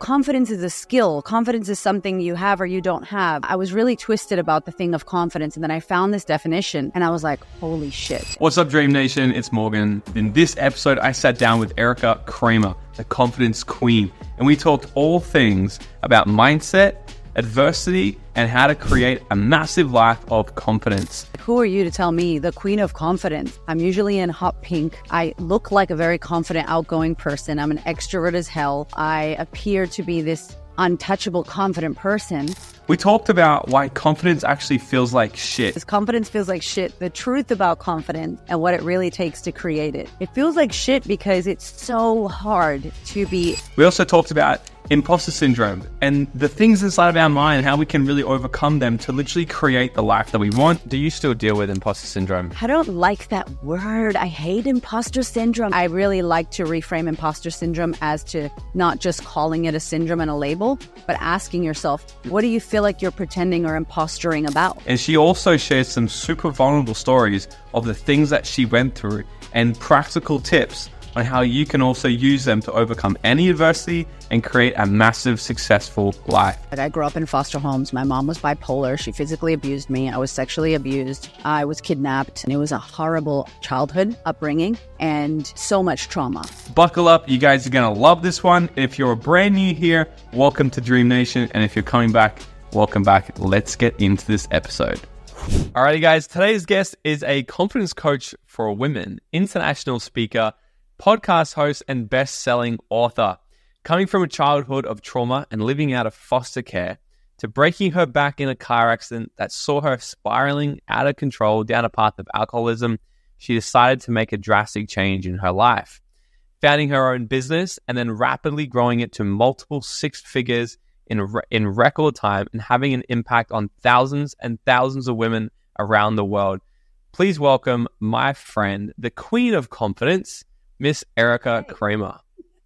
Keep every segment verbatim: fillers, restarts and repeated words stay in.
confidence is a skill. Confidence is something you have or you don't have. I was really twisted about the thing of confidence. And then I found this definition and I was like, holy shit. What's up, Dream Nation? It's Morgan. In this episode, I sat down with Erica Kramer, the confidence queen, and we talked all things about mindset, adversity, and how to create a massive life of confidence. Who are you to tell me, the queen of confidence? I'm usually in hot pink. I look like a very confident, outgoing person. I'm an extrovert as hell. I appear to be this untouchable, confident person. We talked about why confidence actually feels like shit. This confidence feels like shit. The truth about confidence and what it really takes to create it. It feels like shit because it's so hard to be. We also talked about imposter syndrome and the things inside of our mind, how we can really overcome them to literally create the life that we want. Do you still deal with imposter syndrome? I don't like that word. I hate imposter syndrome. I really like to reframe imposter syndrome as to not just calling it a syndrome and a label, but asking yourself, what do you feel like you're pretending or imposturing about? And she also shares some super vulnerable stories of the things that she went through and practical tips on how you can also use them to overcome any adversity and create a massive, successful life. I grew up in foster homes. My mom was bipolar. She physically abused me. I was sexually abused. I was kidnapped. And it was a horrible childhood upbringing and so much trauma. Buckle up. You guys are going to love this one. If you're brand new here, welcome to Dream Nation. And if you're coming back, welcome back. Let's get into this episode. Alrighty, guys. Today's guest is a confidence coach for women, international speaker, podcast host, and best-selling author. Coming from a childhood of trauma and living out of foster care to breaking her back in a car accident that saw her spiraling out of control down a path of alcoholism, she decided to make a drastic change in her life. Founding her own business and then rapidly growing it to multiple six figures in, re- in record time and having an impact on thousands and thousands of women around the world. Please welcome my friend, the queen of confidence, Miss Erica Hey. Kramer.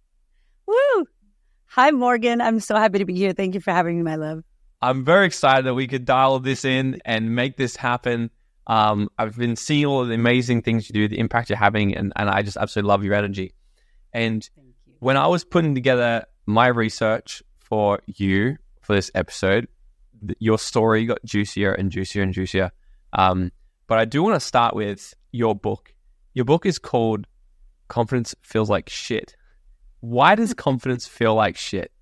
Woo! Hi, Morgan. I'm so happy to be here. Thank you for having me, my love. I'm very excited that we could dial this in and make this happen. Um, I've been seeing all of the amazing things you do, the impact you're having, and, and I just absolutely love your energy. And Thank you. when I was putting together my research for you for this episode, th- your story got juicier and juicier and juicier. Um, but I do want to start with your book. Your book is called Confidence Feels Like Shit. Why does confidence feel like shit?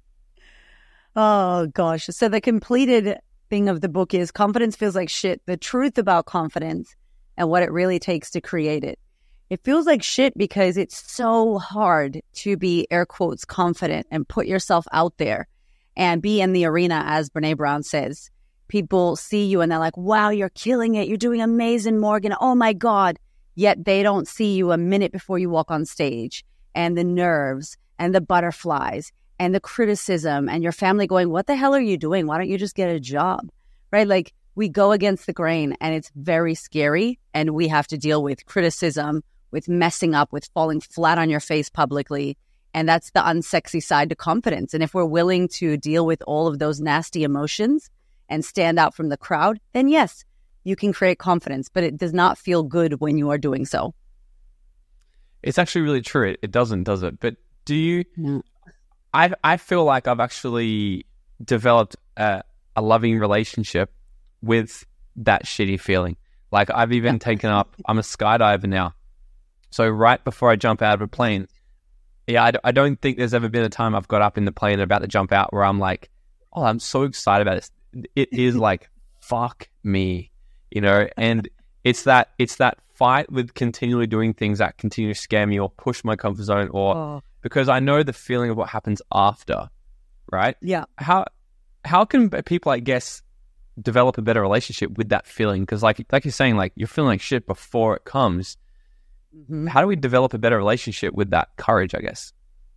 Oh, gosh. So the completed thing of the book is confidence feels like shit. The truth about confidence and what it really takes to create it. It feels like shit because it's so hard to be, air quotes, confident and put yourself out there and be in the arena, as Brene Brown says. People see you and they're like, wow, you're killing it. You're doing amazing, Morgan. Oh, my God. Yet they don't see you a minute before you walk on stage, and the nerves and the butterflies and the criticism and your family going, what the hell are you doing? Why don't you just get a job? Right? Like, we go against the grain and it's very scary, and we have to deal with criticism, with messing up, with falling flat on your face publicly. And that's the unsexy side to confidence. And if we're willing to deal with all of those nasty emotions and stand out from the crowd, then yes, you can create confidence, but it does not feel good when you are doing so. It's actually really true. It, it doesn't, does it? But do you... No. I I feel like I've actually developed a, a loving relationship with that shitty feeling. Like, I've even taken up... I'm a skydiver now. So right before I jump out of a plane, yeah, I, d- I don't think there's ever been a time I've got up in the plane and about to jump out where I'm like, oh, I'm so excited about this. It is like, fuck me. You know, and it's that it's that fight with continually doing things that continue to scare me or push my comfort zone, or Oh. because I know the feeling of what happens after, right? Yeah. How how can people, I guess, develop a better relationship with that feeling? Because like like you're saying, like, you're feeling like shit before it comes. Mm-hmm. How do we develop a better relationship with that courage, I guess?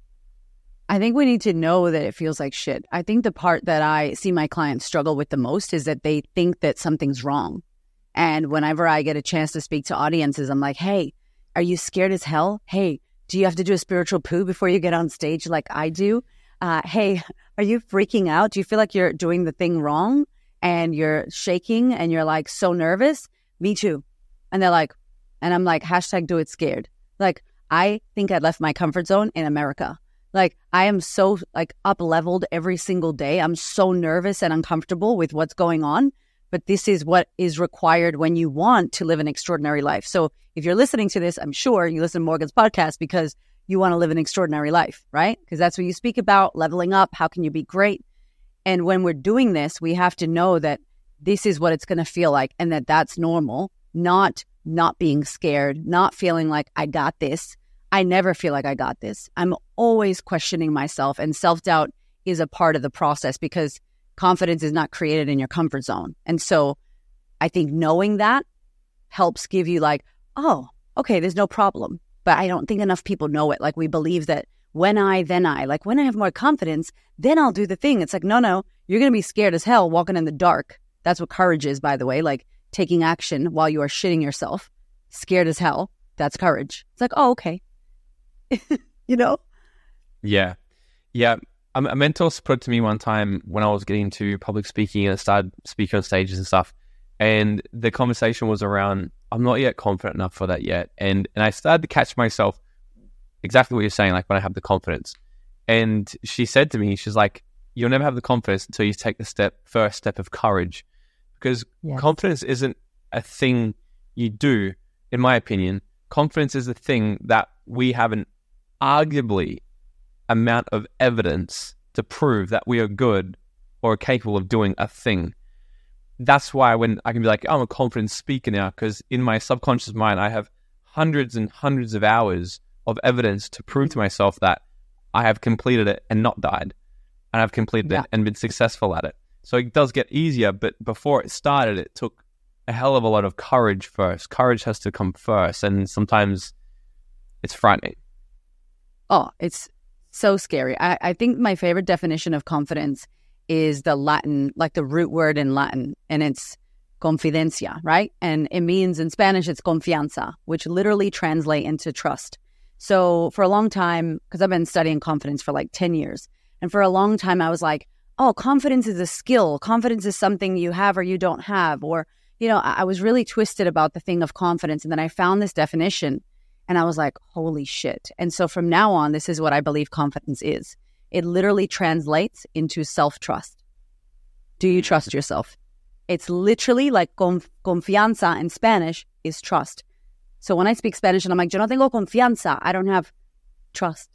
I think we need to know that it feels like shit. I think the part that I see my clients struggle with the most is that they think that something's wrong. And whenever I get a chance to speak to audiences, I'm like, hey, are you scared as hell? Hey, do you have to do a spiritual poo before you get on stage like I do? Uh, hey, are you freaking out? Do you feel like you're doing the thing wrong and you're shaking and you're like so nervous? Me too. And they're like, and I'm like, hashtag do it scared. Like, I think I left my comfort zone in America. Like, I am so like up leveled every single day. I'm so nervous and uncomfortable with what's going on. But this is what is required when you want to live an extraordinary life. So if you're listening to this, I'm sure you listen to Morgan's podcast because you want to live an extraordinary life, right? Because that's what you speak about, leveling up. How can you be great? And when we're doing this, we have to know that this is what it's going to feel like and that that's normal, not not being scared, not feeling like I got this. I never feel like I got this. I'm always questioning myself, and self-doubt is a part of the process because confidence is not created in your comfort zone. And so I think knowing that helps give you like, oh, okay, there's no problem. But I don't think enough people know it. Like, we believe that when I, then I, like when I have more confidence, then I'll do the thing. It's like, no, no, you're going to be scared as hell walking in the dark. That's what courage is, by the way, like taking action while you are shitting yourself, scared as hell. That's courage. It's like, oh, okay. You know? Yeah. Yeah. A, a mentor put it to me one time when I was getting into public speaking and I started speaking on stages and stuff. And the conversation was around, I'm not yet confident enough for that yet. And and I started to catch myself exactly what you're saying, like when I have the confidence. And she said to me, she's like, you'll never have the confidence until you take the step, first step of courage. Because yes. confidence isn't a thing you do, in my opinion. Confidence is a thing that we have an arguably amount of evidence to prove that we are good or are capable of doing a thing. That's why when I can be like, oh, I'm a confident speaker now, because in my subconscious mind, I have hundreds and hundreds of hours of evidence to prove to myself that I have completed it and not died. And I've completed yeah. it and been successful at it. So it does get easier, but before it started, it took a hell of a lot of courage first. Courage has to come first, and sometimes it's frightening. Oh, it's so scary. I, I think my favorite definition of confidence is the Latin, like the root word in Latin, and it's confidencia, right? And it means in Spanish, it's confianza, which literally translate into trust. So for a long time, because I've been studying confidence for like ten years, and for a long time I was like, oh, confidence is a skill. Confidence is something you have or you don't have. Or, you know, I, I was really twisted about the thing of confidence. And then I found this definition and I was like, holy shit. And so from now on, this is what I believe confidence is. It literally translates into self-trust. Do you trust yourself? It's literally like conf- confianza in Spanish is trust. So when I speak Spanish and I'm like, yo no tengo confianza, I don't have trust.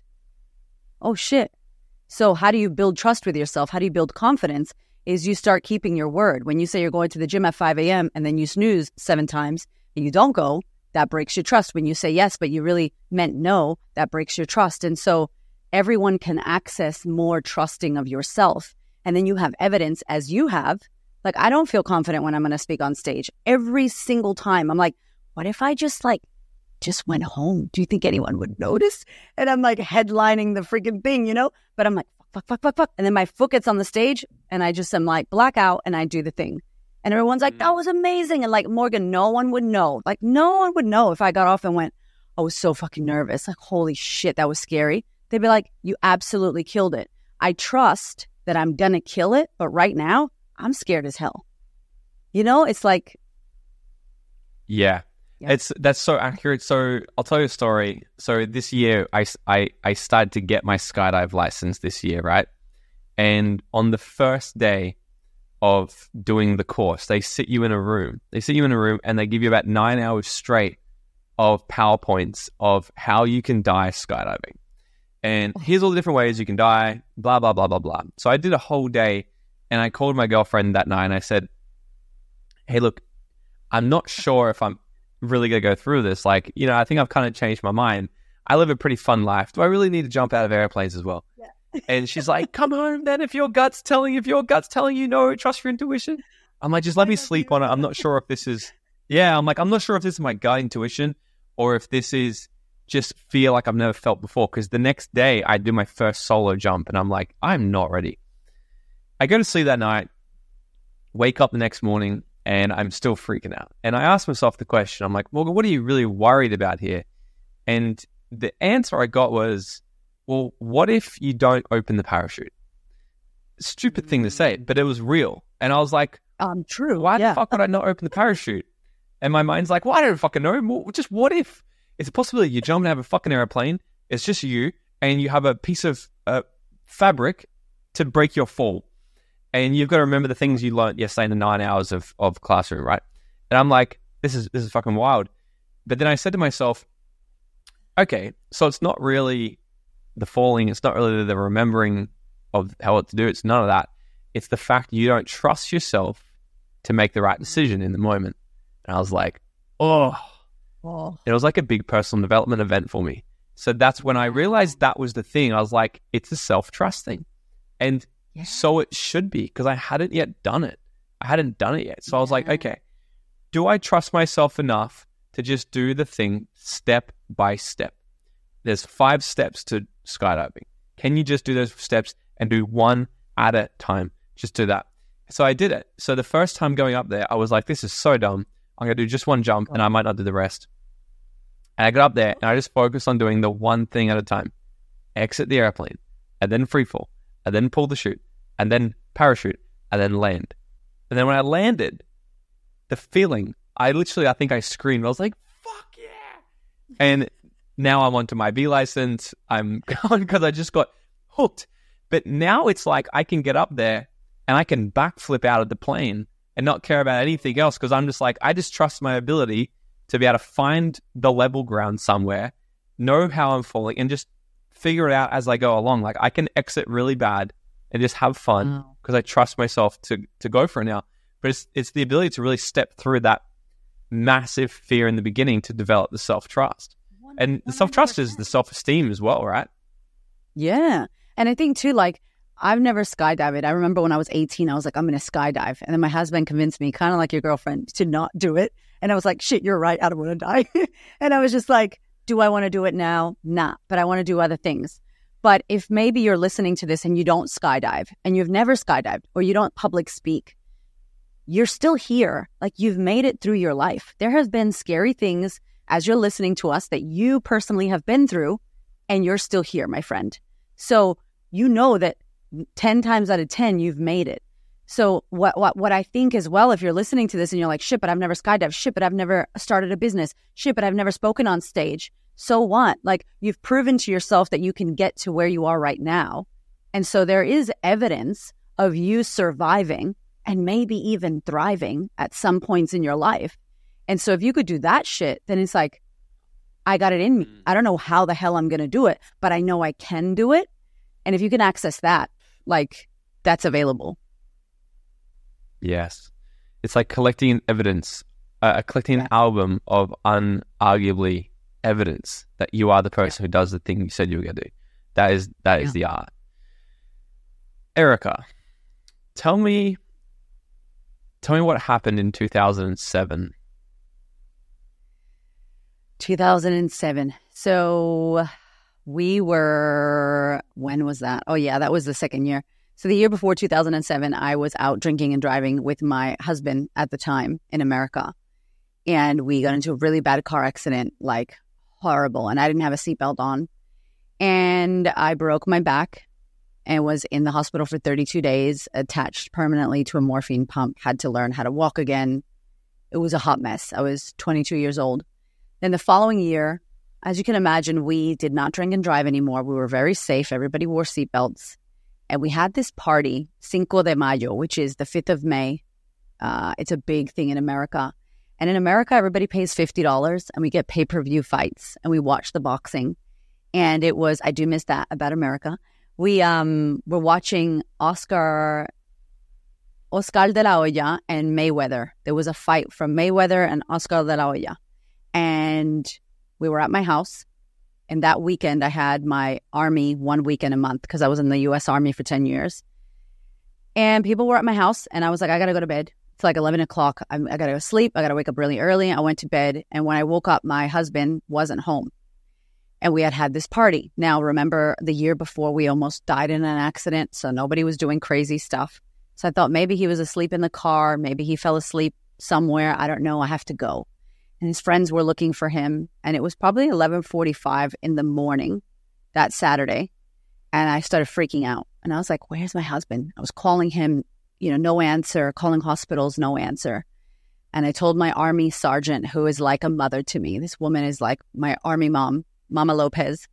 Oh shit. So how do you build trust with yourself? How do you build confidence? Is you start keeping your word. When you say you're going to the gym at five a.m. and then you snooze seven times and you don't go, that breaks your trust. When you say yes, but you really meant no, that breaks your trust. And so everyone can access more trusting of yourself. And then you have evidence, as you have. Like, I don't feel confident when I'm going to speak on stage. Every single time I'm like, what if I just like, just went home? Do you think anyone would notice? And I'm like headlining the freaking thing, you know? But I'm like, fuck, fuck, fuck, fuck. And then my foot gets on the stage and I just am like blackout and I do the thing. And everyone's like, that was amazing. And like, Morgan, no one would know. Like, no one would know if I got off and went, I was so fucking nervous. Like, holy shit, that was scary. They'd be like, you absolutely killed it. I trust that I'm going to kill it. But right now, I'm scared as hell. You know, it's like. Yeah. Yeah. It's that's so accurate. So I'll tell you a story. So this year, I, I, I started to get my skydive license this year, right? And on the first day of doing the course, they sit you in a room. They sit you in a room and they give you about nine hours straight of PowerPoints of how you can die skydiving. And here's all the different ways you can die, blah, blah, blah, blah, blah. So I did a whole day and I called my girlfriend that night and I said, hey, look, I'm not sure if I'm really gonna go through this. Like, you know, I think I've kind of changed my mind. I live a pretty fun life. Do I really need to jump out of airplanes as well? Yeah. And she's like, come home then if your gut's telling if your gut's telling you no, trust your intuition. I'm like, just let me sleep on it. I'm not sure if this is yeah, I'm like, I'm not sure if this is my gut intuition or if this is just fear like I've never felt before. Because the next day I do my first solo jump and I'm like, I'm not ready. I go to sleep that night, wake up the next morning, and I'm still freaking out. And I asked myself the question, I'm like, Morgan, what are you really worried about here? And the answer I got was, well, what if you don't open the parachute? Stupid thing to say, but it was real. And I was like, um, true. Why yeah. the fuck would I not open the parachute? And my mind's like, well, I don't fucking know. Well, just what if it's a possibility you jump and have a fucking airplane, it's just you, and you have a piece of uh, fabric to break your fall. And you've got to remember the things you learned yesterday in the nine hours of, of classroom, right? And I'm like, this is this is fucking wild. But then I said to myself, okay, so it's not really the falling, it's not really the remembering of how what to do, it's none of that. It's the fact you don't trust yourself to make the right decision in the moment. And I was like, oh, oh. It was like a big personal development event for me. So that's when I realized that was the thing. I was like, it's a self-trust thing. And yeah. so it should be, because I hadn't yet done it. I hadn't done it yet. So yeah. I was like, okay, do I trust myself enough to just do the thing step by step? There's five steps to skydiving. Can you just do those steps and do one at a time? Just do that. So I did it. So the first time going up there, I was like, this is so dumb. I'm going to do just one jump and I might not do the rest. And I got up there and I just focused on doing the one thing at a time. Exit the airplane, and then free fall, and then pull the chute, and then parachute, and then land. And then when I landed, the feeling, I literally, I think I screamed. I was like, fuck yeah. And now I'm onto my B license. I'm going because I just got hooked. But now it's like I can get up there and I can backflip out of the plane and not care about anything else, because I'm just like, I just trust my ability to be able to find the level ground somewhere, know how I'm falling, and just figure it out as I go along. Like I can exit really bad and just have fun because oh. I trust myself to to go for it now. But it's it's the ability to really step through that massive fear in the beginning to develop the self-trust. And the self-trust is the self-esteem as well, right? Yeah. And I think too, like, I've never skydived. I remember when I was eighteen, I was like, I'm going to skydive. And then my husband convinced me, kind of like your girlfriend, to not do it. And I was like, shit, you're right. I don't want to die. And I was just like, do I want to do it now? Nah, but I want to do other things. But if maybe you're listening to this and you don't skydive and you've never skydived or you don't public speak, you're still here. Like you've made it through your life. There have been scary things as you're listening to us that you personally have been through, and you're still here, my friend. So you know that ten times out of ten, you've made it. So what, what, what I think as well, if you're listening to this and you're like, shit, but I've never skydived, shit, but I've never started a business, shit, but I've never spoken on stage. So what? Like you've proven to yourself that you can get to where you are right now. And so there is evidence of you surviving and maybe even thriving at some points in your life. And so if you could do that shit, then it's like, I got it in me. I don't know how the hell I'm going to do it, but I know I can do it. And if you can access that, like that's available. Yes. It's like collecting evidence, uh, collecting yeah. an album of unarguably evidence that you are the person yeah. who does the thing you said you were going to do. That is, that yeah. is the art. Erica, tell me, tell me what happened in two thousand seven. two thousand seven. So we were, when was that? Oh yeah, that was the second year. So the year before two thousand seven, I was out drinking and driving with my husband at the time in America. And we got into a really bad car accident, like horrible. And I didn't have a seatbelt on. And I broke my back and was in the hospital for thirty-two days, attached permanently to a morphine pump, had to learn how to walk again. It was a hot mess. I was twenty-two years old. Then the following year, as you can imagine, we did not drink and drive anymore. We were very safe. Everybody wore seatbelts. And we had this party, Cinco de Mayo, which is the fifth of May. Uh, it's a big thing in America. And in America, everybody pays fifty dollars and we get pay-per-view fights and we watch the boxing. And it was, I do miss that about America. We um were watching Oscar, Oscar de la Hoya and Mayweather. There was a fight from Mayweather and Oscar de la Hoya. And we were at my house. And that weekend, I had my army one weekend a month because I was in the U S Army for ten years. And people were at my house. And I was like, I got to go to bed. It's like eleven o'clock. I'm, I got to go sleep. I got to wake up really early. I went to bed. And when I woke up, my husband wasn't home. And we had had this party. Now, remember the year before we almost died in an accident. So nobody was doing crazy stuff. So I thought maybe he was asleep in the car. Maybe he fell asleep somewhere. I don't know. I have to go. And his friends were looking for him. And it was probably eleven forty-five in the morning that Saturday. And I started freaking out. And I was like, where's my husband? I was calling him, you know, no answer, calling hospitals, no answer. And I told my army sergeant, who is like a mother to me. This woman is like my army mom, Mama Lopez.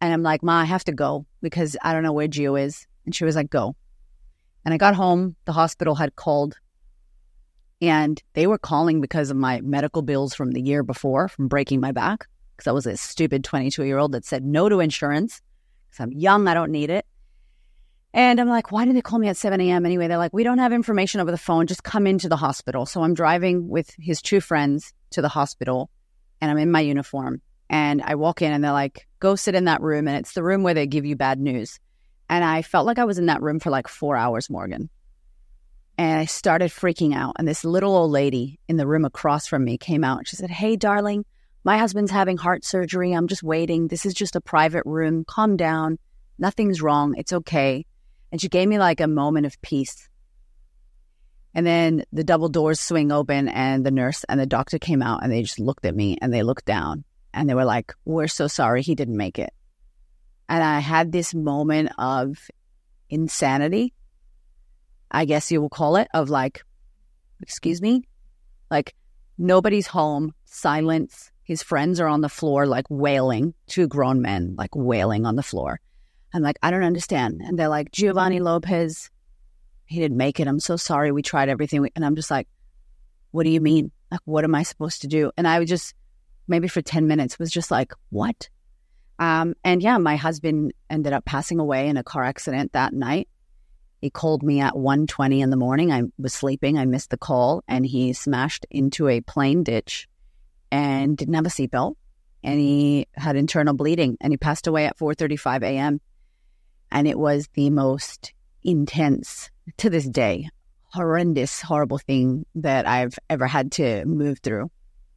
And I'm like, Ma, I have to go because I don't know where Gio is. And she was like, go. And I got home. The hospital had called. And they were calling because of my medical bills from the year before, from breaking my back. Because I was a stupid twenty-two-year-old that said no to insurance. Because I'm young, I don't need it. And I'm like, why did they call me at seven a.m. anyway? They're like, we don't have information over the phone. Just come into the hospital. So I'm driving with his two friends to the hospital. And I'm in my uniform. And I walk in and they're like, go sit in that room. And it's the room where they give you bad news. And I felt like I was in that room for like four hours, Morgan. And I started freaking out. And this little old lady in the room across from me came out. And she said, hey, darling, my husband's having heart surgery. I'm just waiting. This is just a private room. Calm down. Nothing's wrong. It's okay. And she gave me like a moment of peace. And then the double doors swing open and the nurse and the doctor came out and they just looked at me and they looked down and they were like, we're so sorry he didn't make it. And I had this moment of insanity, I guess you will call it, of like, excuse me, like nobody's home, silence. His friends are on the floor, like wailing, two grown men, like wailing on the floor. I'm like, I don't understand. And they're like, Giovanni Lopez, he didn't make it. I'm so sorry. We tried everything. And I'm just like, what do you mean? Like, what am I supposed to do? And I was just, maybe for ten minutes, was just like, what? Um, and yeah, my husband ended up passing away in a car accident that night. He called me at one twenty in the morning. I was sleeping. I missed the call. And he smashed into a plane ditch and didn't have a seatbelt. And he had internal bleeding. And he passed away at four thirty-five a.m. And it was the most intense, to this day, horrendous, horrible thing that I've ever had to move through.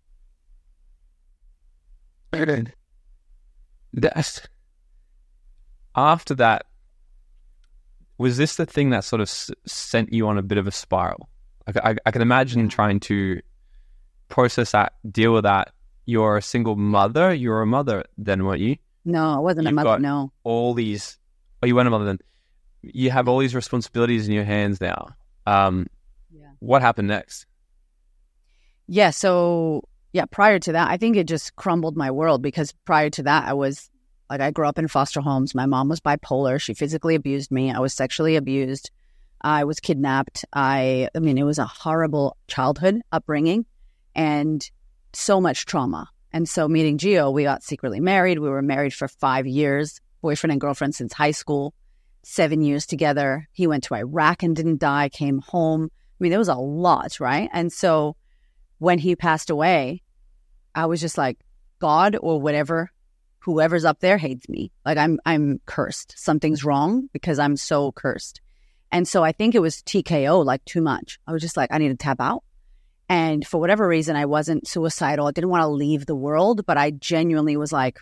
That's, after that, was this the thing that sort of s- sent you on a bit of a spiral? I, I, I can imagine trying to process that, deal with that. You're a single mother. You were a mother then, weren't you? No, I wasn't You've a mother, got no. all these... Oh, you weren't a mother then. You have all these responsibilities in your hands now. Um, yeah. What happened next? Yeah, so, yeah, prior to that, I think it just crumbled my world because prior to that, I was, like, I grew up in foster homes. My mom was bipolar. She physically abused me. I was sexually abused. I was kidnapped. I, I mean, it was a horrible childhood upbringing and so much trauma. And so meeting Gio, we got secretly married. We were married for five years. Boyfriend and girlfriend since high school, seven years together. He went to Iraq and didn't die, came home. I mean, there was a lot, right? And so when he passed away, I was just like, God or whatever, whoever's up there hates me. Like I'm I'm cursed. Something's wrong because I'm so cursed. And so I think it was T K O, like too much. I was just like, I need to tap out. And for whatever reason, I wasn't suicidal. I didn't want to leave the world, but I genuinely was like,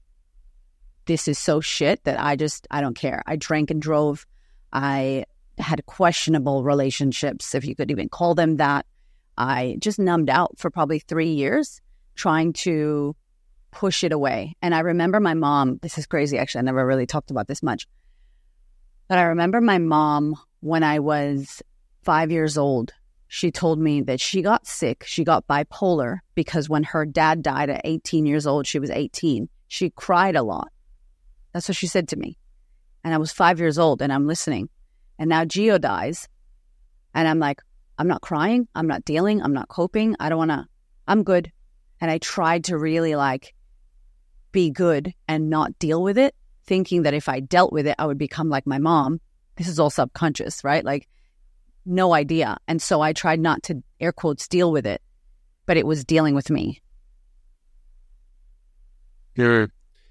this is so shit that I just, I don't care. I drank and drove. I had questionable relationships, if you could even call them that. I just numbed out for probably three years trying to push it away. And I remember my mom, this is crazy, actually, I never really talked about this much. But I remember my mom when I was five years old, she told me that she got sick. She got bipolar because when her dad died at eighteen years old, she was eighteen. She cried a lot. That's what she said to me. And I was five years old and I'm listening. And now Gio dies. And I'm like, I'm not crying. I'm not dealing. I'm not coping. I don't want to, I'm good. And I tried to really like be good and not deal with it, thinking that if I dealt with it, I would become like my mom. This is all subconscious, right? Like no idea. And so I tried not to, air quotes, deal with it, but it was dealing with me. Yeah.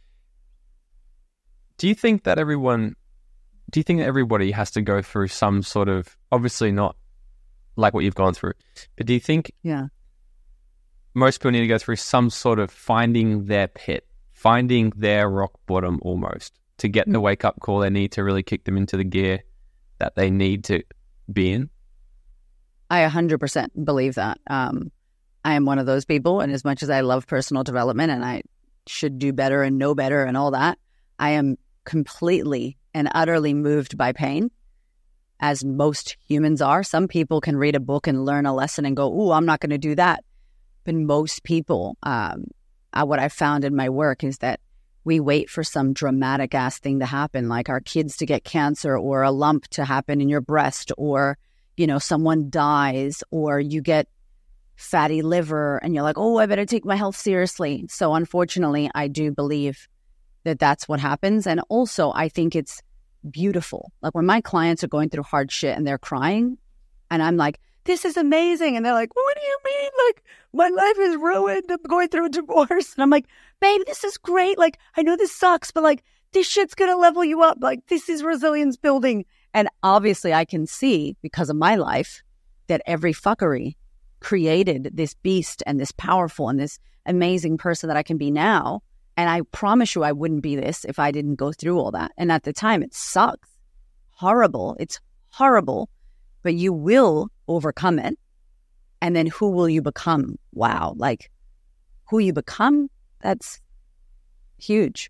Do you think that everyone, do you think that everybody has to go through some sort of, obviously not like what you've gone through, but do you think yeah. most people need to go through some sort of finding their pit, finding their rock bottom almost to get the wake up call they need to really kick them into the gear that they need to be in? I one hundred percent believe that. Um, I am one of those people, and as much as I love personal development and I should do better and know better and all that, I am completely and utterly moved by pain, as most humans are. Some people can read a book and learn a lesson and go, ooh, I'm not going to do that. But most people, um, uh, what I found in my work is that we wait for some dramatic ass thing to happen, like our kids to get cancer or a lump to happen in your breast, or, you know, someone dies, or you get fatty liver and you're like, oh, I better take my health seriously. So unfortunately, I do believe that that's what happens. And also, I think it's beautiful. Like when my clients are going through hard shit and they're crying and I'm like, this is amazing. And they're like, what do you mean? Like, my life is ruined. I'm going through a divorce. And I'm like, babe, this is great. Like, I know this sucks, but like, this shit's going to level you up. Like, this is resilience building. And obviously I can see, because of my life, that every fuckery created this beast and this powerful and this amazing person that I can be now. And I promise you I wouldn't be this if I didn't go through all that. And at the time, it sucks. Horrible. It's horrible. But you will overcome it. And then who will you become? Wow. Like, who you become, that's huge.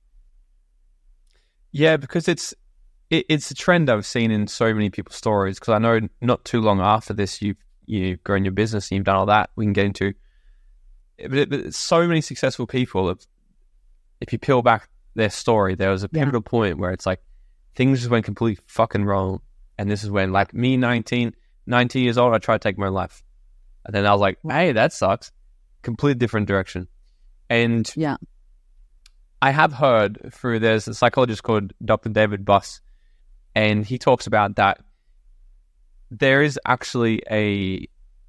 Yeah, because it's it, it's a trend I've seen in so many people's stories. Because I know not too long after this, you've you've grown your business and you've done all that. We can get into, but, it, but so many successful people. If, if you peel back their story, there was a pivotal yeah. point where it's like things just went completely fucking wrong. And this is when, like me, nineteen, nineteen years old, I tried to take my own life. And then I was like, hey, that sucks. Complete different direction. And yeah, I have heard through, there's a psychologist called Doctor David Buss, and he talks about that there is actually a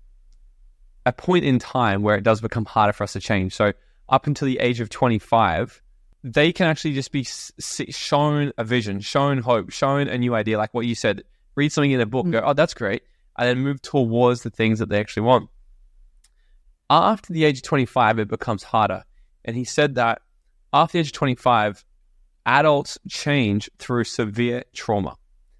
a point in time where it does become harder for us to change. So up until the age of twenty-five, they can actually just be s- shown a vision, shown hope, shown a new idea, like what you said. Read something in a book, mm-hmm. go, oh, that's great, and then move towards the things that they actually want. After the age of twenty-five, it becomes harder. And he said that after the age of twenty-five, adults change through severe trauma.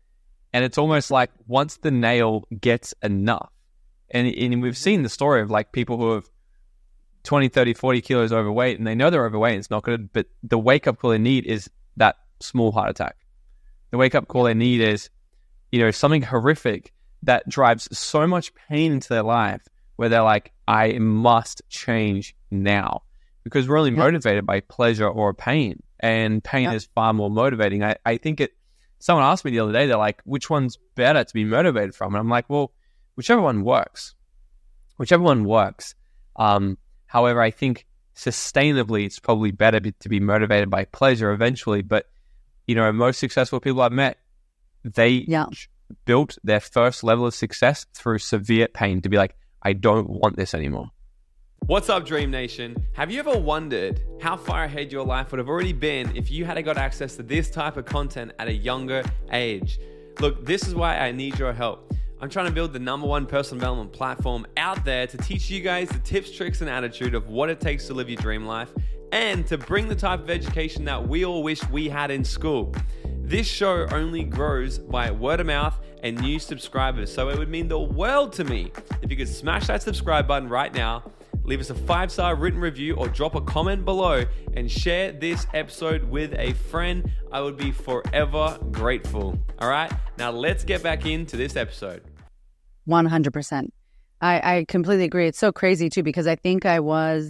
And it's almost like once the nail gets enough, and, and we've seen the story of like people who have twenty, thirty, forty kilos overweight, and they know they're overweight, and it's not good, but the wake-up call they need is that small heart attack. The wake-up call they need is, you know, something horrific that drives so much pain into their life where they're like, I must change now. Because we're only yep. motivated by pleasure or pain. And pain yep. is far more motivating. I, I think it, someone asked me the other day, they're like, which one's better to be motivated from? And I'm like, well, whichever one works. Whichever one works. Um, however, I think sustainably, it's probably better be, to be motivated by pleasure eventually. But, you know, most successful people I've met, they yeah. built their first level of success through severe pain to be like, I don't want this anymore. What's up, Dream Nation? Have you ever wondered how far ahead your life would have already been if you had got access to this type of content at a younger age? Look, this is why I need your help. I'm trying to build the number one personal development platform out there to teach you guys the tips, tricks, and attitude of what it takes to live your dream life, and to bring the type of education that we all wish we had in school. This show only grows by word of mouth and new subscribers, so it would mean the world to me if you could smash that subscribe button right now, leave us a five-star written review, or drop a comment below and share this episode with a friend. I would be forever grateful. All right, now let's get back into this episode. one hundred percent. I, I completely agree. It's so crazy too, because I think I was,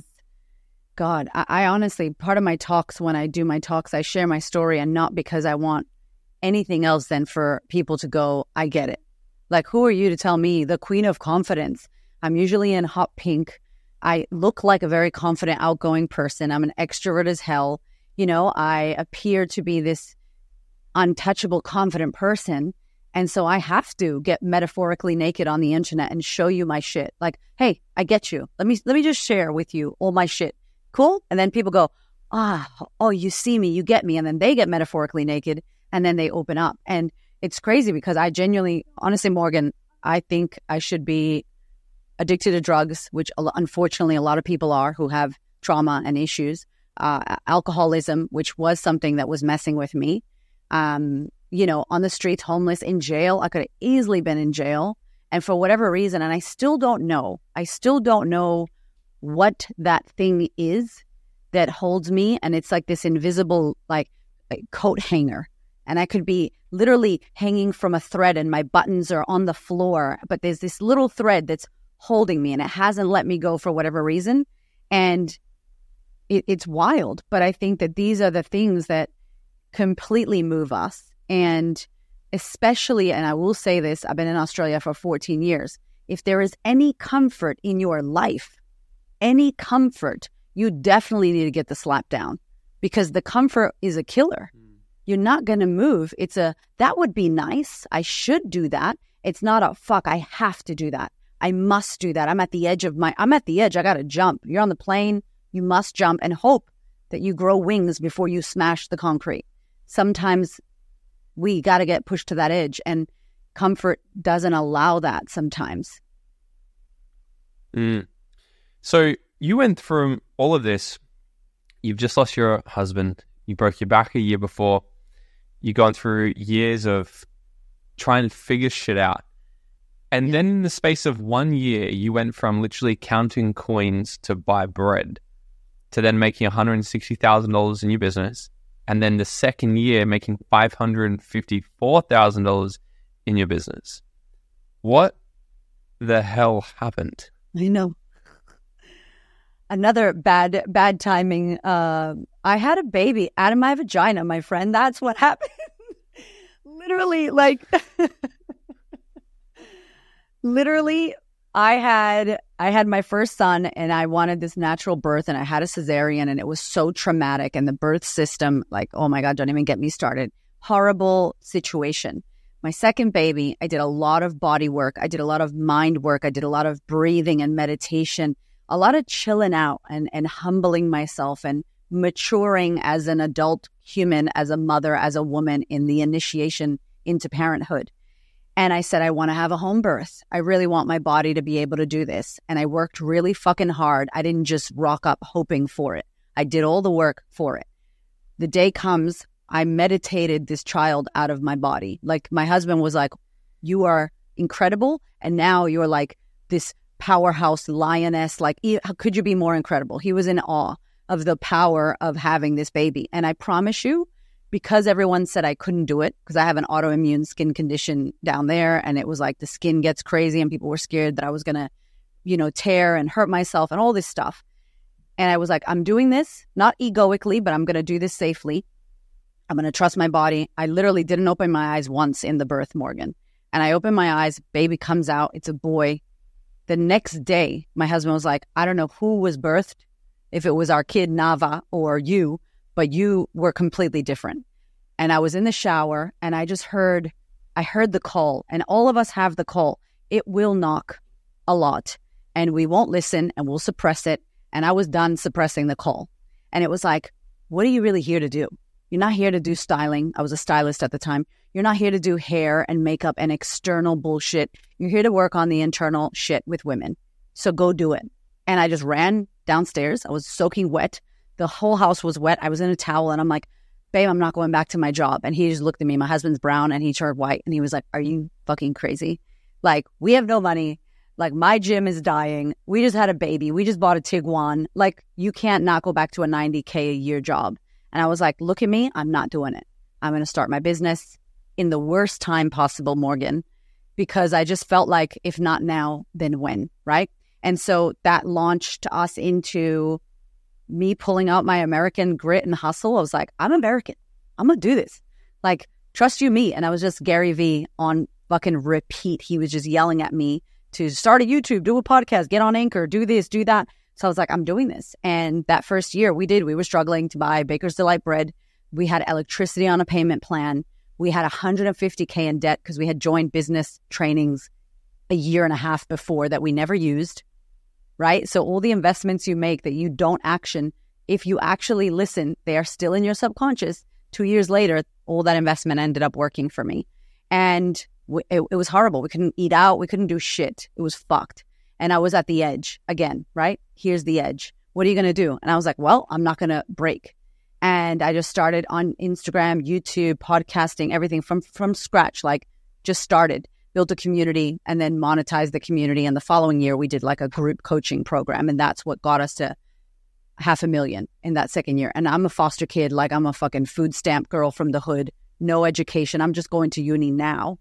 God, I, I honestly, part of my talks, when I do my talks, I share my story, and not because I want anything else than for people to go, I get it. Like, who are you to tell me, the queen of confidence? I'm usually in hot pink. I look like a very confident, outgoing person. I'm an extrovert as hell. You know, I appear to be this untouchable, confident person. And so I have to get metaphorically naked on the internet and show you my shit. Like, hey, I get you. Let me let me just share with you all my shit. Cool? And then people go, ah, oh, you see me, you get me. And then they get metaphorically naked, and then they open up. And it's crazy because I genuinely, honestly, Morgan, I think I should be addicted to drugs, which unfortunately a lot of people are who have trauma and issues. Uh, alcoholism, which was something that was messing with me. Um, you know, on the streets, homeless, in jail. I could have easily been in jail. And for whatever reason, and I still don't know, I still don't know what that thing is that holds me. And it's like this invisible, like, like coat hanger. And I could be literally hanging from a thread and my buttons are on the floor. But there's this little thread that's holding me, and it hasn't let me go for whatever reason. And it, it's wild. But I think that these are the things that completely move us. And especially, and I will say this, I've been in Australia for fourteen years. If there is any comfort in your life, any comfort, you definitely need to get the slap down, because the comfort is a killer. Mm. You're not going to move. It's a, that would be nice. I should do that. It's not a, fuck, I have to do that. I must do that. I'm at the edge of my, I'm at the edge. I got to jump. You're on the plane. You must jump and hope that you grow wings before you smash the concrete. Sometimes we got to get pushed to that edge, and comfort doesn't allow that sometimes. Mm. So you went through all of this. You've just lost your husband. You broke your back a year before. You've gone through years of trying to figure shit out. And then in the space of one year, you went from literally counting coins to buy bread to then making one hundred sixty thousand dollars in your business. And then the second year, making five hundred fifty-four thousand dollars in your business. What the hell happened? I know. Another bad, bad timing. Uh, I had a baby out of my vagina, my friend. That's what happened. Literally, like, literally, I had, I had my first son, and I wanted this natural birth, and I had a cesarean, and it was so traumatic. And the birth system, like, oh my God, don't even get me started. Horrible situation. My second baby, I did a lot of body work. I did a lot of mind work. I did a lot of breathing and meditation, a lot of chilling out and, and humbling myself and maturing as an adult human, as a mother, as a woman in the initiation into parenthood. And I said, I want to have a home birth. I really want my body to be able to do this. And I worked really fucking hard. I didn't just rock up hoping for it. I did all the work for it. The day comes, I meditated this child out of my body. Like, my husband was like, you are incredible. And now you're like this powerhouse lioness. Like, how could you be more incredible? He was in awe of the power of having this baby. And I promise you, because everyone said I couldn't do it, because I have an autoimmune skin condition down there, and it was like the skin gets crazy, and people were scared that I was going to, you know, tear and hurt myself and all this stuff. And I was like, I'm doing this, not egoically, but I'm going to do this safely. I'm going to trust my body. I literally didn't open my eyes once in the birth, Morgan. And I opened my eyes, baby comes out, it's a boy. The next day, my husband was like, I don't know who was birthed, if it was our kid Nava or you, but you were completely different. And I was in the shower, and I just heard, I heard the call, and all of us have the call. It will knock a lot, and we won't listen, and we'll suppress it. And I was done suppressing the call. And it was like, what are you really here to do? You're not here to do styling. I was a stylist at the time. You're not here to do hair and makeup and external bullshit. You're here to work on the internal shit with women. So go do it. And I just ran downstairs. I was soaking wet. The whole house was wet. I was in a towel, and I'm like, babe, I'm not going back to my job. And he just looked at me. My husband's brown, and he turned white, and he was like, are you fucking crazy? Like, we have no money. Like, my gym is dying. We just had a baby. We just bought a Tiguan. Like, you can't not go back to a ninety K a year job. And I was like, look at me. I'm not doing it. I'm going to start my business in the worst time possible, Morgan, because I just felt like if not now, then when, right? And so that launched us into me pulling out my American grit and hustle. I was like, I'm American. I'm going to do this. Like, trust you me. And I was just Gary Vee on fucking repeat. He was just yelling at me to start a YouTube, do a podcast, get on Anchor, do this, do that. So I was like, I'm doing this. And that first year we did, we were struggling to buy Baker's Delight bread. We had electricity on a payment plan. We had one hundred fifty K in debt because we had joined business trainings a year and a half before that we never used, right? So all the investments you make that you don't action, if you actually listen, they are still in your subconscious. Two years later, all that investment ended up working for me. And it, it was horrible. We couldn't eat out. We couldn't do shit. It was fucked. And I was at the edge again, right? Here's the edge. What are you going to do? And I was like, well, I'm not going to break. And I just started on Instagram, YouTube, podcasting, everything from, from scratch, like just started, built a community, and then monetized the community. And the following year, we did like a group coaching program. And that's what got us to half a million in that second year. And I'm a foster kid. Like, I'm a fucking food stamp girl from the hood, no education. I'm just going to uni now.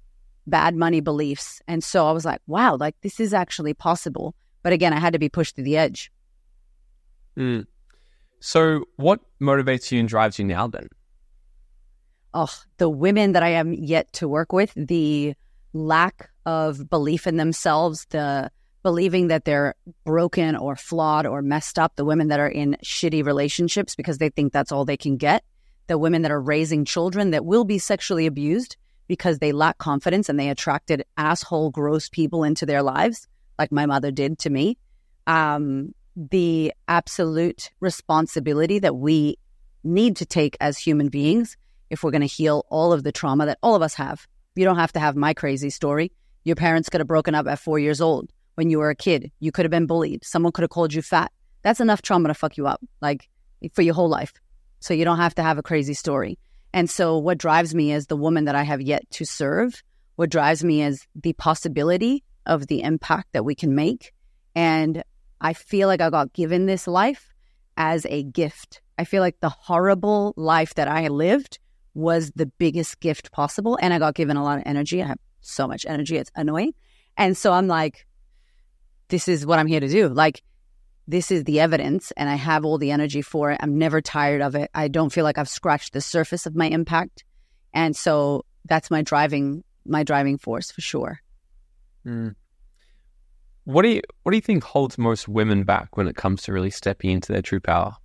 Bad money beliefs. And so I was like, wow, like this is actually possible. But again, I had to be pushed to the edge. Mm. So what motivates you and drives you now then? Oh, the women that I am yet to work with, the lack of belief in themselves, the believing that they're broken or flawed or messed up, the women that are in shitty relationships because they think that's all they can get, the women that are raising children that will be sexually abused because they lack confidence and they attracted asshole, gross people into their lives, like my mother did to me. Um, the absolute responsibility that we need to take as human beings if we're going to heal all of the trauma that all of us have. You don't have to have my crazy story. Your parents could have broken up at four years old. When you were a kid, you could have been bullied. Someone could have called you fat. That's enough trauma to fuck you up, like for your whole life. So you don't have to have a crazy story. And so what drives me as the woman that I have yet to serve, what drives me is the possibility of the impact that we can make. And I feel like I got given this life as a gift. I feel like the horrible life that I lived was the biggest gift possible. And I got given a lot of energy. I have so much energy. It's annoying. And so I'm like, this is what I'm here to do. Like, this is the evidence and I have all the energy for it. I'm never tired of it. I don't feel like I've scratched the surface of my impact. And so that's my driving, my driving force for sure. Mm. What do you, what do you think holds most women back when it comes to really stepping into their true power?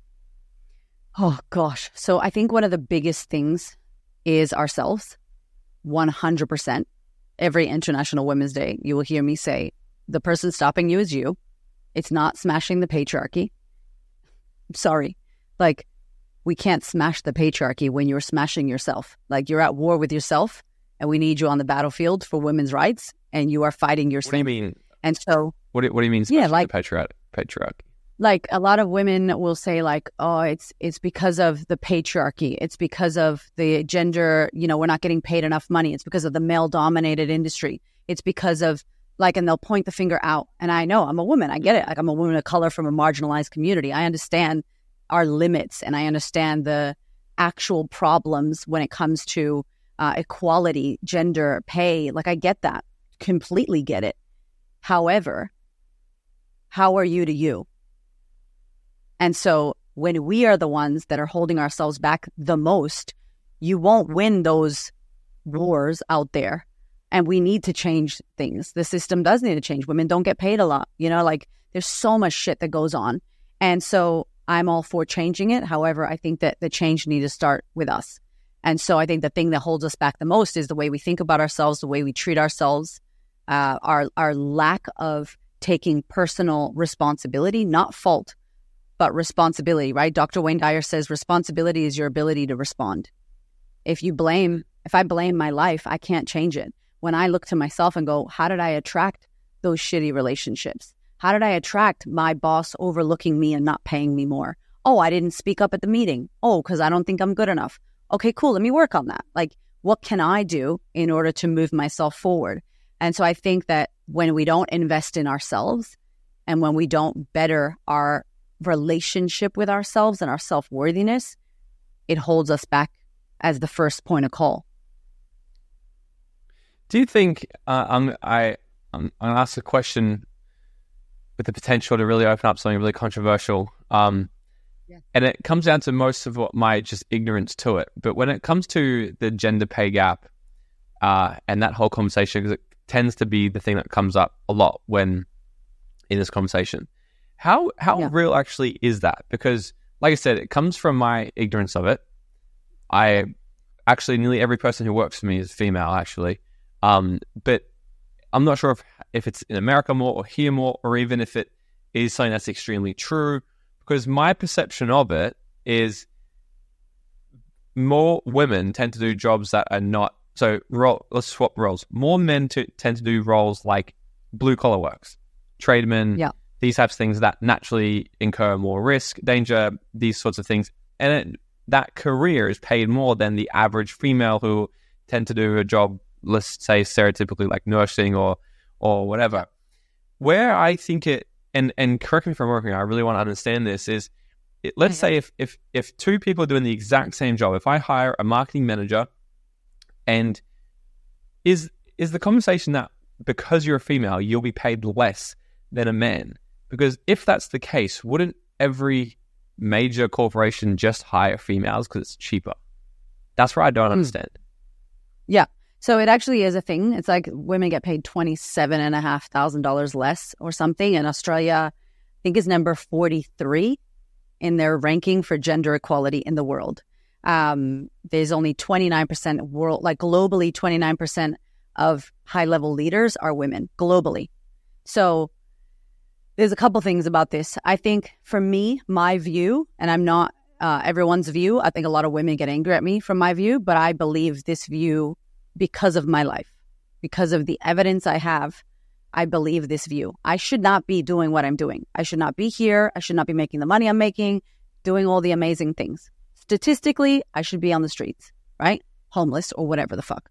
Oh gosh. So I think one of the biggest things is ourselves. one hundred percent. Every International Women's Day, you will hear me say, the person stopping you is you. It's not smashing the patriarchy. I'm sorry. Like, we can't smash the patriarchy when you're smashing yourself. Like, you're at war with yourself and we need you on the battlefield for women's rights and you are fighting yourself. What do you mean? And so... What do, what do you mean smashing yeah, like, the patriarchy? patriarchy? Like, a lot of women will say, like, oh, it's it's because of the patriarchy. It's because of the gender, you know, we're not getting paid enough money. It's because of the male-dominated industry. It's because of... Like, and they'll point the finger out. And I know I'm a woman. I get it. Like, I'm a woman of color from a marginalized community. I understand our limits and I understand the actual problems when it comes to uh, equality, gender, pay. Like, I get that. Completely get it. However, how are you to you? And so when we are the ones that are holding ourselves back the most, you won't win those wars out there. And we need to change things. The system does need to change. Women don't get paid a lot. You know, like, there's so much shit that goes on. And so I'm all for changing it. However, I think that the change needs to start with us. And so I think the thing that holds us back the most is the way we think about ourselves, the way we treat ourselves, uh, our our lack of taking personal responsibility, not fault, but responsibility, right? Doctor Wayne Dyer says responsibility is your ability to respond. If you blame, if I blame my life, I can't change it. When I look to myself and go, how did I attract those shitty relationships? How did I attract my boss overlooking me and not paying me more? Oh, I didn't speak up at the meeting. Oh, because I don't think I'm good enough. Okay, cool. Let me work on that. Like, what can I do in order to move myself forward? And so I think that when we don't invest in ourselves and when we don't better our relationship with ourselves and our self-worthiness, it holds us back as the first point of call. Do you think, uh, I'm, I, I'm, I'm going to ask a question with the potential to really open up something really controversial. Um, yeah. And it comes down to most of what my just ignorance to it. But when it comes to the gender pay gap uh, and that whole conversation, because it tends to be the thing that comes up a lot when in this conversation, how how yeah. real actually is that? Because, like I said, it comes from my ignorance of it. I actually, nearly every person who works for me is female, actually. Um, but I'm not sure if, if it's in America more or here more, or even if it is something that's extremely true, because my perception of it is more women tend to do jobs that are not, so role, let's swap roles. More men to, tend to do roles like blue collar works, tradesmen, yeah. these types of things that naturally incur more risk, danger, these sorts of things. And it, that career is paid more than the average female who tend to do a job, let's say stereotypically like nursing or or whatever. Where I think it, and and correct me if I'm wrong, I really want to understand this, is it, let's mm-hmm. say if, if if two people are doing the exact same job, if I hire a marketing manager, and is is the conversation that because you're a female, you'll be paid less than a man? Because if that's the case, wouldn't every major corporation just hire females because it's cheaper? That's where I don't understand. Yeah. So it actually is a thing. It's like women get paid twenty-seven and a half thousand dollars less or something. And Australia, I think, is number forty-three in their ranking for gender equality in the world. Um, there's only twenty-nine percent world, like globally, twenty-nine percent of high level leaders are women globally. So there's a couple things about this. I think for me, my view, and I'm not uh, everyone's view. I think a lot of women get angry at me from my view, but I believe this view because of my life, because of the evidence I have. I believe this view. I should not be doing what I'm doing. I should not be here. I should not be making the money I'm making, doing all the amazing things. Statistically, I should be on the streets, right? Homeless or whatever the fuck.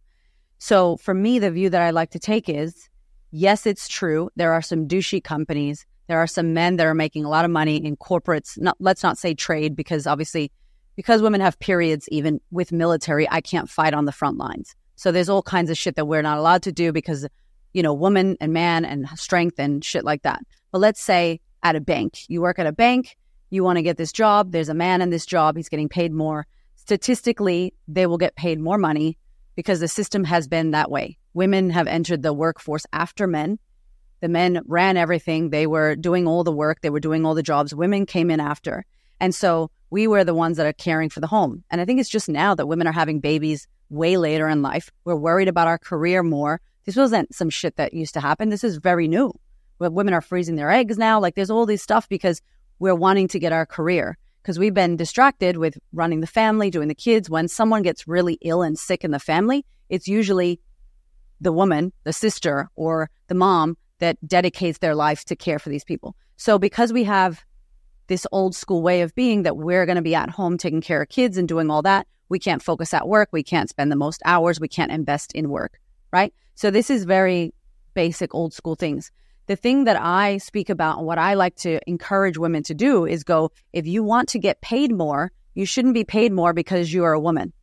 So for me, the view that I like to take is, yes, it's true. There are some douchey companies. There are some men that are making a lot of money in corporates. Not, let's not say trade, because obviously, because women have periods, even with military, I can't fight on the front lines. So there's all kinds of shit that we're not allowed to do because, you know, woman and man and strength and shit like that. But let's say at a bank, you work at a bank, you want to get this job. There's a man in this job. He's getting paid more. Statistically, they will get paid more money because the system has been that way. Women have entered the workforce after men. The men ran everything. They were doing all the work. They were doing all the jobs. Women came in after. And so we were the ones that are caring for the home. And I think it's just now that women are having babies way later in life. We're worried about our career more. This wasn't some shit that used to happen. This is very new. Women are freezing their eggs now. Like there's all this stuff because we're wanting to get our career, because we've been distracted with running the family, doing the kids. When someone gets really ill and sick in the family, it's usually the woman, the sister, or the mom that dedicates their life to care for these people. So because we have this old school way of being that we're going to be at home taking care of kids and doing all that, we can't focus at work. We can't spend the most hours. We can't invest in work, right? So this is very basic old school things. The thing that I speak about and what I like to encourage women to do is go, if you want to get paid more, you shouldn't be paid more because you are a woman.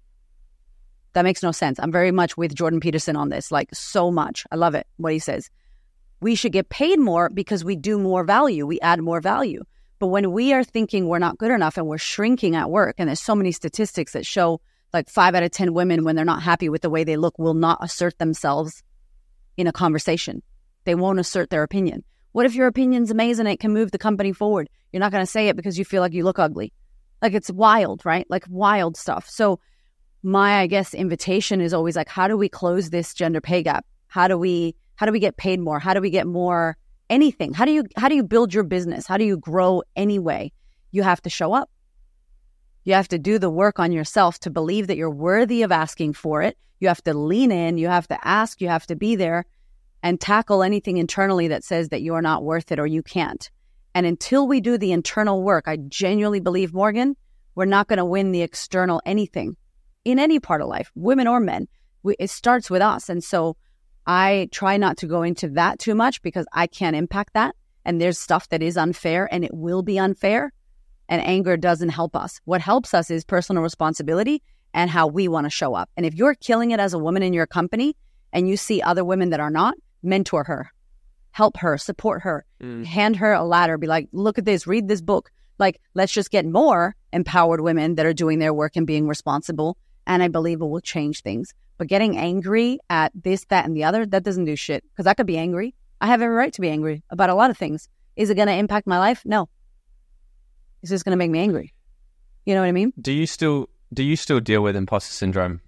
That makes no sense. I'm very much with Jordan Peterson on this, like so much. I love it, what he says. We should get paid more because we do more value. We add more value. But when we are thinking we're not good enough and we're shrinking at work, and there's so many statistics that show like five out of ten women, when they're not happy with the way they look, will not assert themselves in a conversation. They won't assert their opinion. What if your opinion's amazing and it can move the company forward? You're not going to say it because you feel like you look ugly. Like it's wild, right? Like wild stuff. So my, I guess, invitation is always like, how do we close this gender pay gap? How do we, how do we get paid more? How do we get more anything? How do you, how do you build your business? How do you grow anyway? You have to show up. You have to do the work on yourself to believe that you're worthy of asking for it. You have to lean in. You have to ask. You have to be there and tackle anything internally that says that you're not worth it or you can't. And until we do the internal work, I genuinely believe, Morgan, we're not going to win the external anything in any part of life, women or men. We, it starts with us. And so I try not to go into that too much because I can't impact that. And there's stuff that is unfair and it will be unfair. And anger doesn't help us. What helps us is personal responsibility and how we want to show up. And if you're killing it as a woman in your company and you see other women that are not, mentor her, help her, support her, mm. hand her a ladder, be like, look at this, read this book. Like, let's just get more empowered women that are doing their work and being responsible. And I believe it will change things. But getting angry at this, that, and the other, that doesn't do shit. Because I could be angry. I have every right to be angry about a lot of things. Is it going to impact my life? No. It's just going to make me angry. You know what I mean? Do you still do you still deal with imposter syndrome?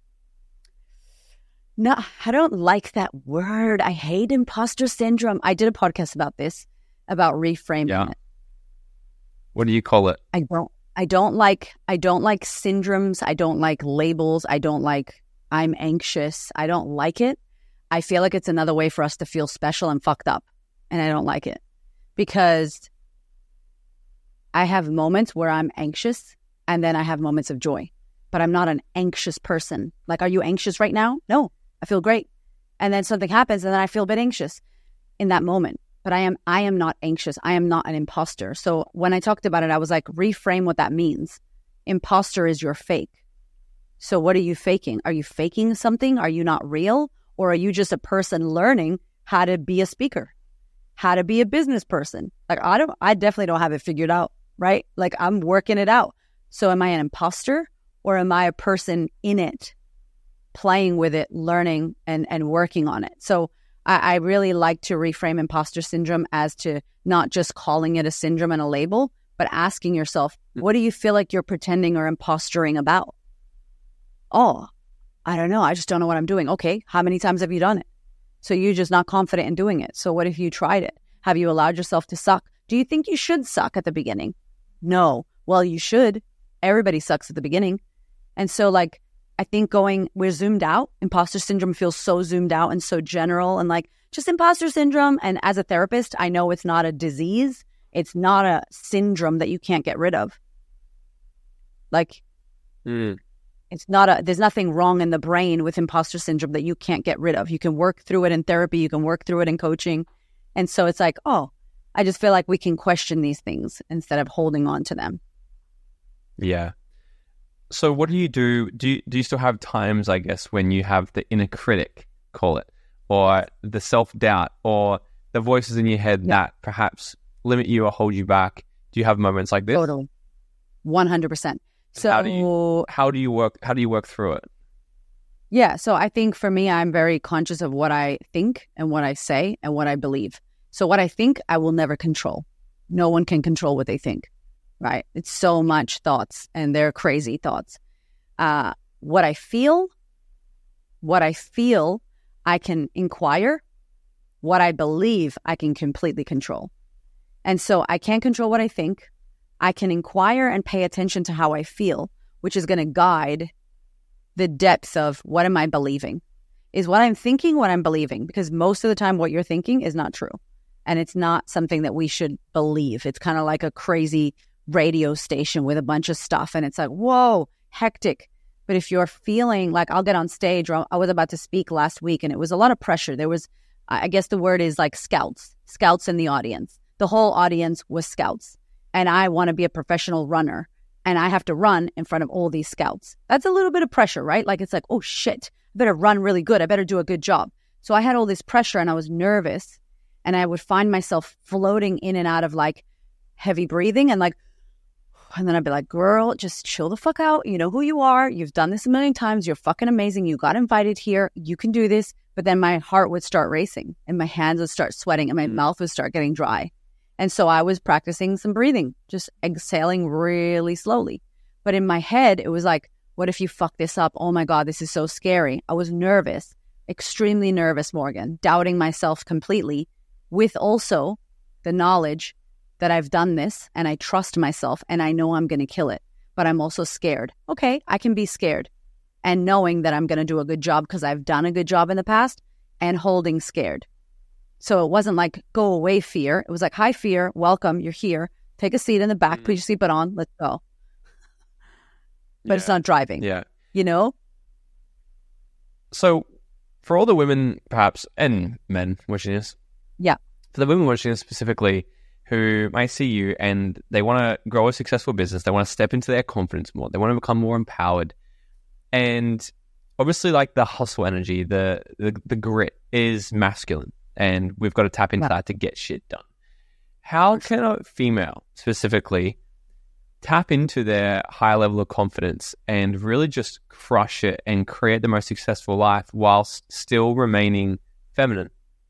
No, I don't like that word. I hate imposter syndrome. I did a podcast about this, about reframing yeah. it. What do you call it? I don't. I don't like. I don't like syndromes. I don't like labels. I don't like. I'm anxious. I don't like it. I feel like it's another way for us to feel special and fucked up, and I don't like it because I have moments where I'm anxious, and then I have moments of joy. But I'm not an anxious person. Like, are you anxious right now? No. I feel great. And then something happens and then I feel a bit anxious in that moment. But I am I am not anxious. I am not an imposter. So when I talked about it, I was like, reframe what that means. Imposter is your fake. So what are you faking? Are you faking something? Are you not real? Or are you just a person learning how to be a speaker? How to be a business person? Like, I don't I definitely don't have it figured out. right? Like I'm working it out. So am I an imposter or am I a person in it, playing with it, learning and, and working on it? So I, I really like to reframe imposter syndrome as to not just calling it a syndrome and a label, but asking yourself, what do you feel like you're pretending or imposturing about? Oh, I don't know. I just don't know what I'm doing. Okay, how many times have you done it? So you're just not confident in doing it. So what if you tried it? Have you allowed yourself to suck? Do you think you should suck at the beginning? No. Well, you should. Everybody sucks at the beginning. And so like, I think going, we're zoomed out. Imposter syndrome feels so zoomed out and so general and like just imposter syndrome. And as a therapist, I know it's not a disease. It's not a syndrome that you can't get rid of. Like, mm. it's not a, there's nothing wrong in the brain with imposter syndrome that you can't get rid of. You can work through it in therapy. You can work through it in coaching. And so it's like, oh, I just feel like we can question these things instead of holding on to them. Yeah. So what do you do? Do you, do you still have times, I guess, when you have the inner critic, call it, or the self-doubt, or the voices in your head yeah. that perhaps limit you or hold you back? Do you have moments like this? Totally. one hundred percent. So how do you, how do you work, how do you work through it? Yeah. So I think for me, I'm very conscious of what I think and what I say and what I believe. So what I think, I will never control. No one can control what they think, right? It's so much thoughts and they're crazy thoughts. Uh, what I feel, what I feel, I can inquire. What I believe, I can completely control. And so I can't control what I think. I can inquire and pay attention to how I feel, which is going to guide the depth of what am I believing? Is what I'm thinking what I'm believing? Because most of the time what you're thinking is not true. And it's not something that we should believe. It's kind of like a crazy radio station with a bunch of stuff. And it's like, whoa, hectic. But if you're feeling like, I'll get on stage, or I was about to speak last week and it was a lot of pressure. There was, I guess the word is like scouts, scouts in the audience. The whole audience was scouts. And I want to be a professional runner. And I have to run in front of all these scouts. That's a little bit of pressure, right? Like, it's like, oh shit, I better run really good. I better do a good job. So I had all this pressure and I was nervous. And I would find myself floating in and out of like heavy breathing and like, and then I'd be like, girl, just chill the fuck out. You know who you are. You've done this a million times. You're fucking amazing. You got invited here. You can do this. But then my heart would start racing and my hands would start sweating and my mm. mouth would start getting dry. And so I was practicing some breathing, just exhaling really slowly. But in my head, it was like, what if you fuck this up? Oh my God, this is so scary. I was nervous, extremely nervous, Morgan, doubting myself completely, with also the knowledge that I've done this and I trust myself and I know I'm going to kill it, but I'm also scared. Okay, I can be scared. And knowing that I'm going to do a good job because I've done a good job in the past, and holding scared. So it wasn't like, go away, fear. It was like, hi, fear. Welcome. You're here. Take a seat in the back. Mm. Put your seatbelt on. Let's go. But yeah. It's not driving. Yeah. You know? So for all the women, perhaps, and men watching this. Yeah. For the women watching this specifically, who might see you and they want to grow a successful business. They want to step into their confidence more. They want to become more empowered. And obviously, like, the hustle energy, the the, the grit is masculine. And we've got to tap into yeah. that to get shit done. How can a female specifically tap into their high level of confidence and really just crush it and create the most successful life whilst still remaining feminine?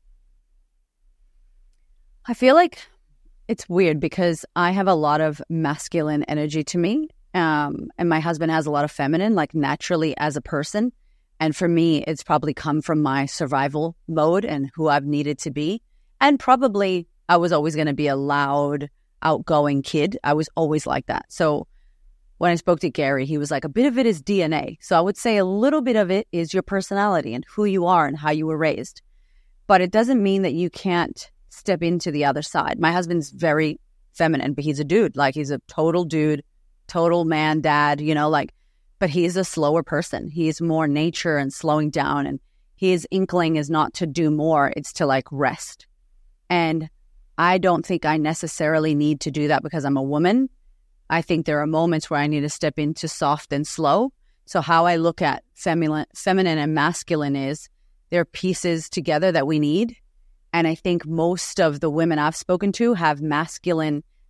I feel like it's weird because I have a lot of masculine energy to me. Um, and my husband has a lot of feminine, like naturally as a person. And for me, it's probably come from my survival mode and who I've needed to be. And probably I was always going to be a loud, outgoing kid. I was always like that. So when I spoke to Gary, he was like, a bit of it is D N A. So I would say a little bit of it is your personality and who you are and how you were raised. But it doesn't mean that you can't step into the other side. My husband's very feminine, but he's a dude. Like, he's a total dude, total man, dad, you know, like, but he's a slower person. He's more nature and slowing down. And his inkling is not to do more. It's to like rest. And I don't think I necessarily need to do that because I'm a woman. I think there are moments where I need to step into soft and slow. So how I look at feminine, feminine and masculine is they're pieces together that we need. And I think most of the women I've spoken to have masculine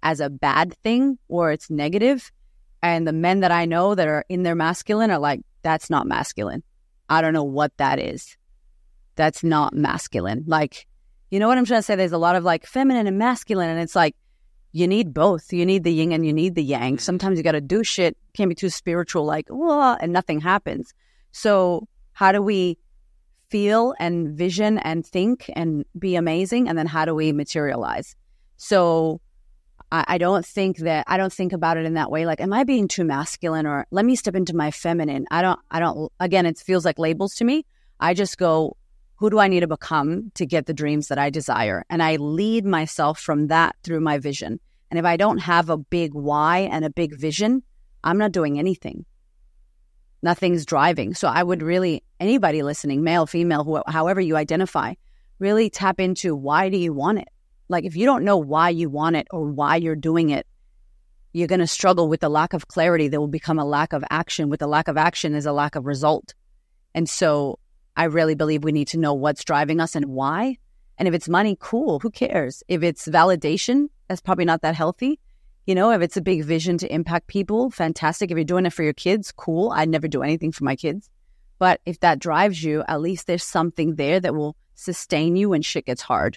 as a bad thing or it's negative. And the men that I know that are in their masculine are like, that's not masculine. I don't know what that is. That's not masculine. Like, you know what I'm trying to say? There's a lot of like feminine and masculine, and it's like, you need both. You need the yin and you need the yang. Sometimes you got to do shit. Can't be too spiritual, like, whoa, and nothing happens. So how do we feel and vision and think and be amazing? And then how do we materialize? So I, I don't think that, I don't think about it in that way. Like, am I being too masculine, or let me step into my feminine? I don't, I don't, again, it feels like labels to me. I just go, who do I need to become to get the dreams that I desire? And I lead myself from that through my vision. And if I don't have a big why and a big vision, I'm not doing anything. Nothing's driving. So I would really, anybody listening, male, female, wh- however you identify, really tap into, why do you want it? Like, if you don't know why you want it or why you're doing it, you're going to struggle with the lack of clarity. There will become a lack of action. With the lack of action is a lack of result. And so I really believe we need to know what's driving us and why. And if it's money, cool, who cares? If it's validation, that's probably not that healthy. You know, if it's a big vision to impact people, fantastic. If you're doing it for your kids, cool. I'd never do anything for my kids. But if that drives you, at least there's something there that will sustain you when shit gets hard.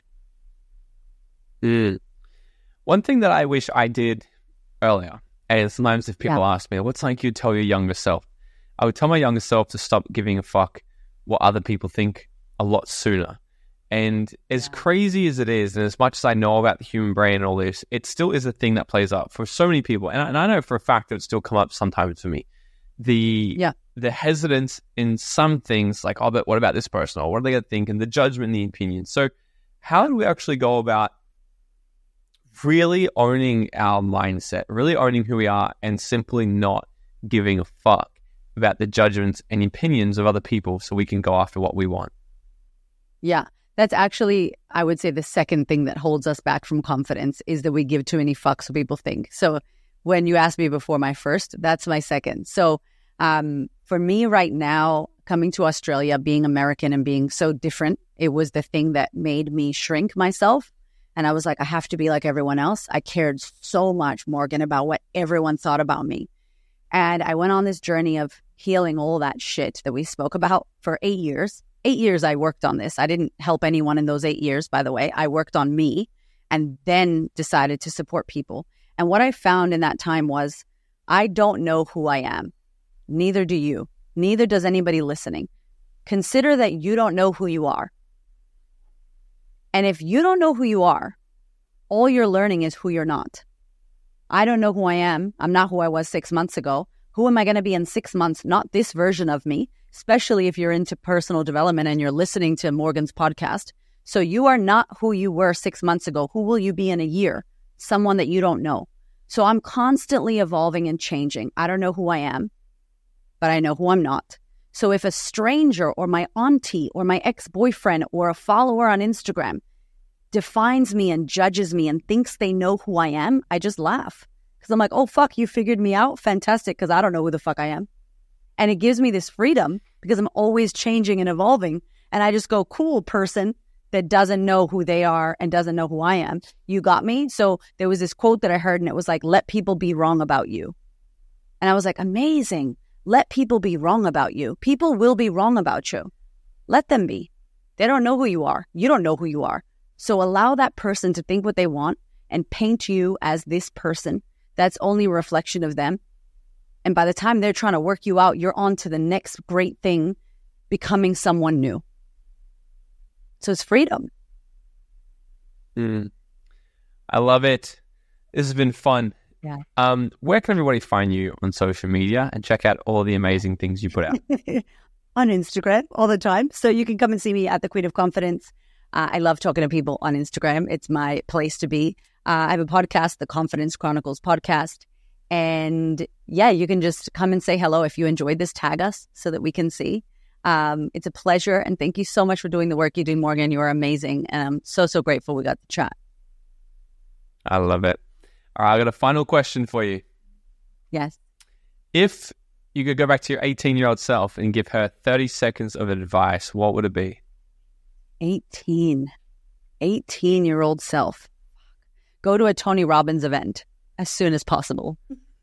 Mm. One thing that I wish I did earlier, and sometimes if people yeah. ask me, what's something you'd tell your younger self? I would tell my younger self to stop giving a fuck what other people think a lot sooner. And as yeah. crazy as it is, and as much as I know about the human brain and all this, it still is a thing that plays up for so many people. And I, and I know for a fact that it still come up sometimes for me. The yeah. the hesitance in some things, like, oh, but what about this person? Or what are they going to think? And the judgment and the opinion. So how do we actually go about really owning our mindset, really owning who we are, and simply not giving a fuck about the judgments and opinions of other people so we can go after what we want? Yeah. That's actually, I would say, the second thing that holds us back from confidence is that we give too many fucks what people think. So when you asked me before my first, that's my second. So um, for me right now, coming to Australia, being American and being so different, it was the thing that made me shrink myself. And I was like, I have to be like everyone else. I cared so much, Morgan, about what everyone thought about me. And I went on this journey of healing all that shit that we spoke about for eight years. Eight years I worked on this. I didn't help anyone in those eight years, by the way. I worked on me and then decided to support people. And what I found in that time was, I don't know who I am. Neither do you. Neither does anybody listening. Consider that you don't know who you are. And if you don't know who you are, all you're learning is who you're not. I don't know who I am. I'm not who I was six months ago. Who am I going to be in six months? Not this version of me. Especially if you're into personal development and you're listening to Morgan's podcast. So you are not who you were six months ago. Who will you be in a year? Someone that you don't know. So I'm constantly evolving and changing. I don't know who I am, but I know who I'm not. So if a stranger or my auntie or my ex-boyfriend or a follower on Instagram defines me and judges me and thinks they know who I am, I just laugh. Because I'm like, oh, fuck, you figured me out? Fantastic, because I don't know who the fuck I am. And it gives me this freedom because I'm always changing and evolving. And I just go, cool person that doesn't know who they are and doesn't know who I am. You got me? So there was this quote that I heard and it was like, let people be wrong about you. And I was like, amazing. Let people be wrong about you. People will be wrong about you. Let them be. They don't know who you are. You don't know who you are. So allow that person to think what they want and paint you as this person that's only a reflection of them. And by the time they're trying to work you out, you're on to the next great thing, becoming someone new. So it's freedom. Mm. I love it. This has been fun. Yeah. Um, where can everybody find you on social media and check out all the amazing things you put out? On Instagram all the time. So you can come and see me at the Queen of Confidence. Uh, I love talking to people on Instagram. It's my place to be. Uh, I have a podcast, the Confidence Chronicles podcast. And yeah, you can just come and say hello. If you enjoyed this, tag us so that we can see. Um, it's a pleasure. And thank you so much for doing the work you do, Morgan. You are amazing. And I'm so, so grateful we got to chat. I love it. All right, I got a final question for you. Yes. If you could go back to your eighteen-year-old self and give her thirty seconds of advice, what would it be? eighteen. eighteen-year-old self. go to a Tony Robbins event as soon as possible.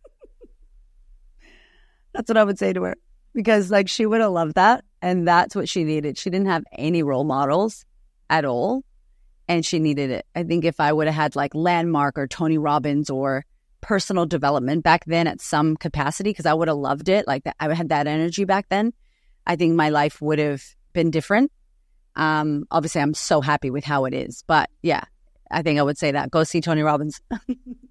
That's what I would say to her, because like she would have loved that. And that's what she needed. She didn't have any role models at all. And she needed it. I think if I would have had like Landmark or Tony Robbins or personal development back then at some capacity, because I would have loved it. Like that, I had that energy back then. I think my life would have been different. Um, obviously, I'm so happy with how it is. But yeah, I think I would say that. Go see Tony Robbins.